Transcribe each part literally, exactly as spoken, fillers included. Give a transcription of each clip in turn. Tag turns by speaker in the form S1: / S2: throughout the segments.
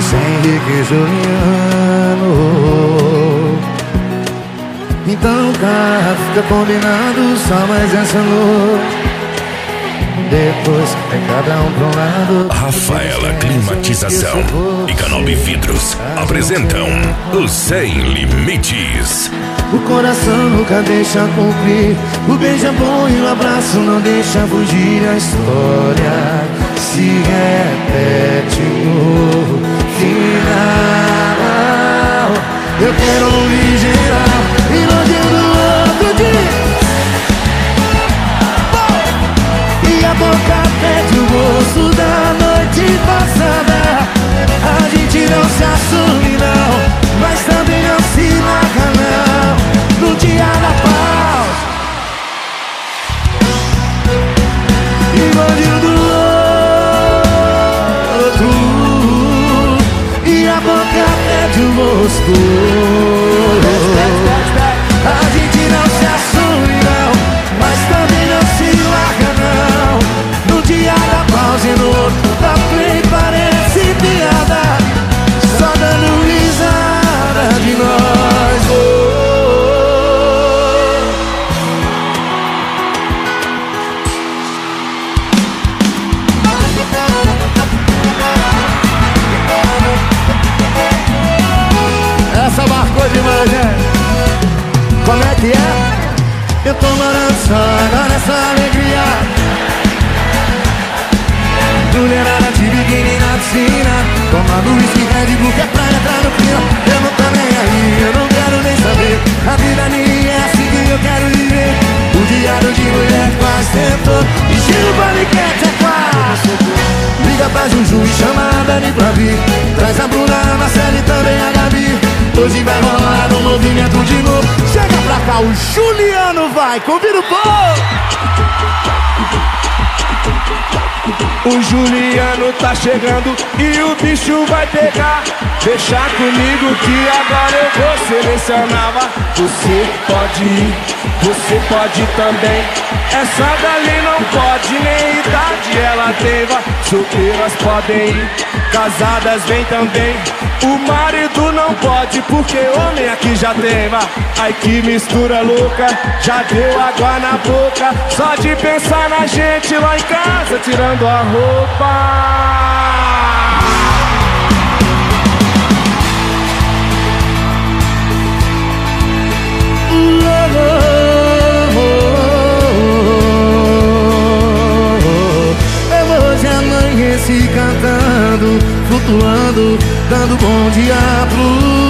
S1: Isso é Henrique e Juliano. Então cá fica combinado só mais essa noite. Depois é cada um pra um lado.
S2: Rafaela Climatização e Canobi Vidros apresentam o Sem Limites.
S1: O coração nunca deixa cumprir. O beijo é bom e o abraço não deixa fugir. A história se repete no final. Eu quero um original e não digo outro dia. E a boca pede o gosto da noite passada. A gente não se assume não, mas também não se larga não. No dia da pausa e bandido do outro. E a boca pede o gosto. A gente não se assume não, mas também não se larga não. No dia da pausa e no outro da play parece piada, só dando risada de nós. Oh, oh. Essa marcou demais, né? Como é que é? Eu tô morando só agora nessa alegria. Mulherada de biquíni na piscina, tomando whisky, Red Bull, que é pra entrar no clima. Eu não tô nem aí, eu não quero nem saber. A vida minha é assim que eu quero viver. O diário de mulher que quase tentou. E Gil Paniquete é quase. Liga pra Juju e chama a Dani pra vir. Traz a Bruna, a Marcela e também a Gabi. Hoje vai rolar um movimento de novo. Chega pra cá, o Juliano vai, convida o povo.
S3: O Juliano tá chegando e o bicho vai pegar. Deixa comigo que agora eu vou selecionar. Você pode ir, você pode também. Essa dali não pode, nem idade ela tem. Solteiras podem ir, casadas vem também. O marido não pode, porque homem aqui já tem. Ai que mistura louca, já deu água na boca. Só de pensar na gente lá em casa, tirando a roupa.
S1: Se cantando, flutuando, dando bom dia pro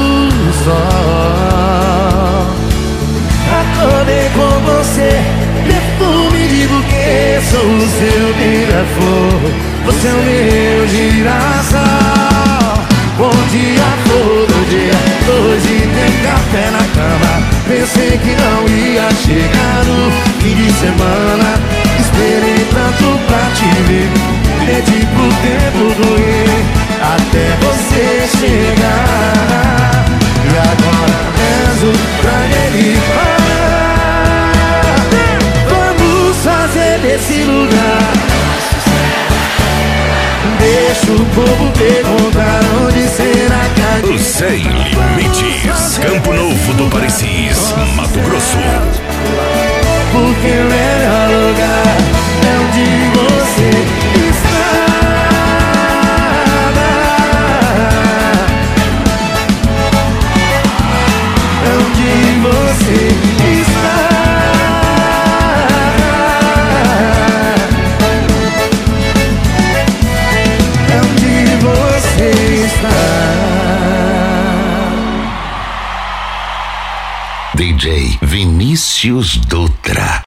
S1: sol. Acordei com você, perfume de buquê. Sou o seu beija-flor, você é o meu girassol. Bom dia todo dia, hoje tem café na cama. Pensei que não ia chegar no fim de semana. Esperei tanto pra te ver, pedi pro tempo doer até você chegar. E agora rezo pra ele parar. Vamos fazer desse lugar. Deixa o povo perguntar onde será que a gente...
S2: O Sem Limites, Campo Novo do Parecis, Mato Grosso.
S1: Porque o melhor lugar é onde você está. É onde você está. É onde você está.
S2: D J Vinícius Dutra.